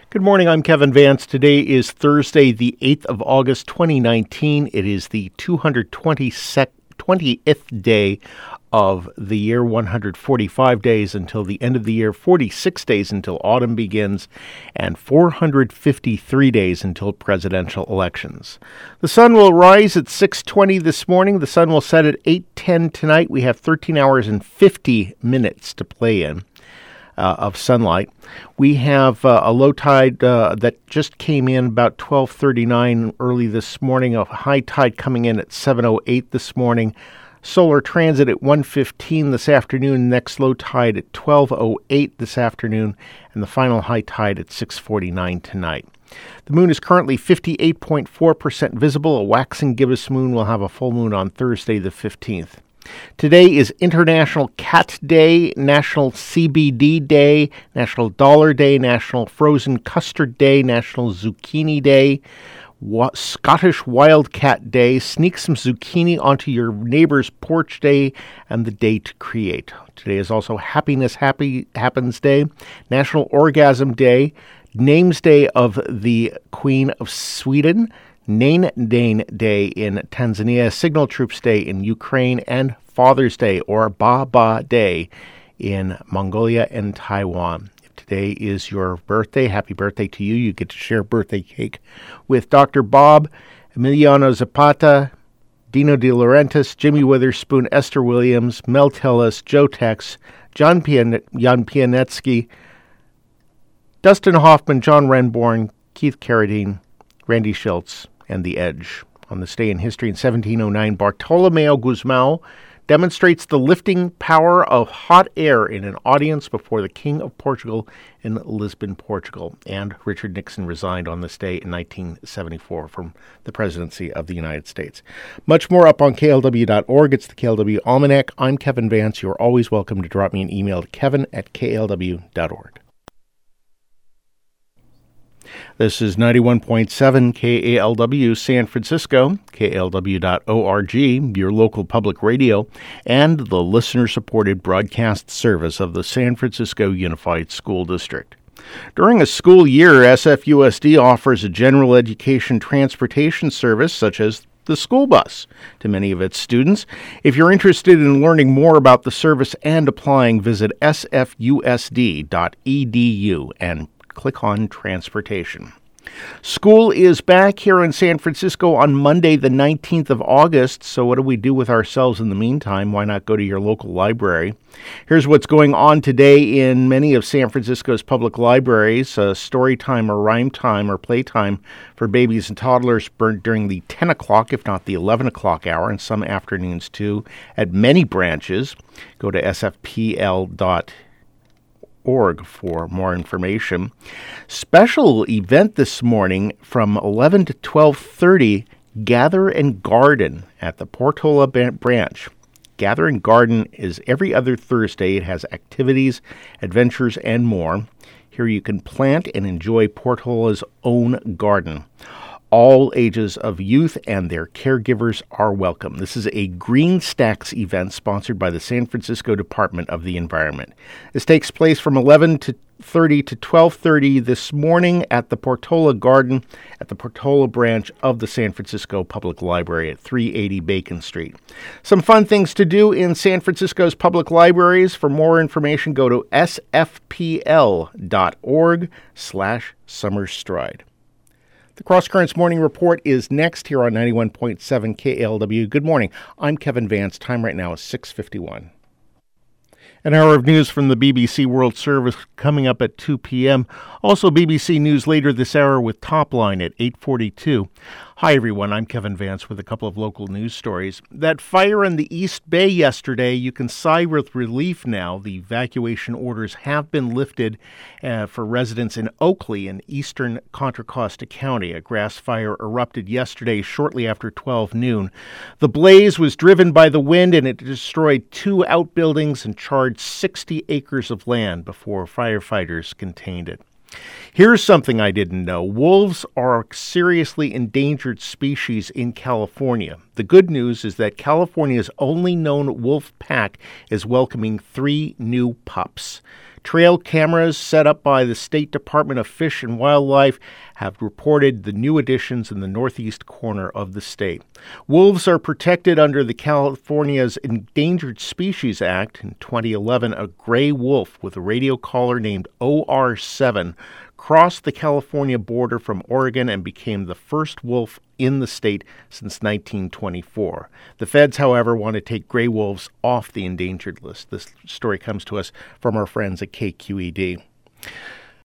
Good morning, I'm Kevin Vance. Today is Thursday, the 8th of August, 2019. It is the 220th day of the year, 145 days until the end of the year, 46 days until autumn begins, and 453 days until presidential elections. The sun will rise at 6:20 this morning. The sun will set at 8:10 tonight. We have 13 hours and 50 minutes to play in. Of sunlight. We have a low tide that just came in about 12:39 early this morning, a high tide coming in at 7:08 this morning, solar transit at 1:15 this afternoon, next low tide at 12:08 this afternoon, and the final high tide at 6:49 tonight. The moon is currently 58.4% visible. A waxing gibbous moon will have a full moon on Thursday the 15th. Today is International Cat Day, National CBD Day, National Dollar Day, National Frozen Custard Day, National Zucchini Day, Scottish Wildcat Day, Sneak Some Zucchini Onto Your Neighbor's Porch Day, and the Day to Create. Today is also Happiness Happens Day, National Orgasm Day, Names Day of the Queen of Sweden, Nain Dain Day in Tanzania, Signal Troops Day in Ukraine, and Father's Day, or Ba Ba Day, in Mongolia and Taiwan. If today is your birthday, happy birthday to you. You get to share birthday cake with Dr. Bob, Emiliano Zapata, Dino De Laurentiis, Jimmy Witherspoon, Esther Williams, Mel Tillis, Joe Tex, Jan Pianetsky, Dustin Hoffman, John Renborn, Keith Carradine, Randy Schultz, and The Edge. On this day in history in 1709, Bartolomeo Guzmão demonstrates the lifting power of hot air in an audience before the King of Portugal in Lisbon, Portugal. And Richard Nixon resigned on this day in 1974 from the presidency of the United States. Much more up on KLW.org. It's the KLW Almanac. I'm Kevin Vance. You're always welcome to drop me an email to kevin@klw.org. This is 91.7 KALW San Francisco, KLW.org, your local public radio, and the listener-supported broadcast service of the San Francisco Unified School District. During a school year, SFUSD offers a general education transportation service such as the school bus to many of its students. If you're interested in learning more about the service and applying, visit sfusd.edu and click on Transportation. School is back here in San Francisco on Monday, the 19th of August. So what do we do with ourselves in the meantime? Why not go to your local library? Here's what's going on today in many of San Francisco's public libraries. Story time or rhyme time or playtime for babies and toddlers during the 10 o'clock, if not the 11 o'clock hour, and some afternoons too, at many branches. Go to sfpl.org for more information. Special event this morning from 11 to 12:30, Gather and Garden at the Portola branch. Gather and Garden is every other Thursday. It has activities, adventures, and more. Here you can plant and enjoy Portola's own garden. All ages of youth and their caregivers are welcome. This is a Green Stacks event sponsored by the San Francisco Department of the Environment. This takes place from 11:30 to 12:30 this morning at the Portola Garden at the Portola branch of the San Francisco Public Library at 380 Bacon Street. Some fun things to do in San Francisco's public libraries. For more information, go to sfpl.org/summerstride. The Cross Currents Morning Report is next here on 91.7 KLW. Good morning. I'm Kevin Vance. Time right now is 6:51. An hour of news from the BBC World Service coming up at 2 p.m. Also BBC News later this hour with Topline at 8:42. Hi, everyone. I'm Kevin Vance with a couple of local news stories. That fire in the East Bay yesterday, you can sigh with relief now. The evacuation orders have been lifted for residents in Oakley in eastern Contra Costa County. A grass fire erupted yesterday shortly after 12 noon. The blaze was driven by the wind and it destroyed 2 outbuildings and charred 60 acres of land before firefighters contained it. Here's something I didn't know. Wolves are a seriously endangered species in California. The good news is that California's only known wolf pack is welcoming 3 new pups. Trail cameras set up by the State Department of Fish and Wildlife have reported the new additions in the northeast corner of the state. Wolves are protected under the California's Endangered Species Act. In 2011, a gray wolf with a radio collar named OR7 crossed the California border from Oregon and became the first wolf in the state since 1924. The feds, however, want to take gray wolves off the endangered list. This story comes to us from our friends at KQED.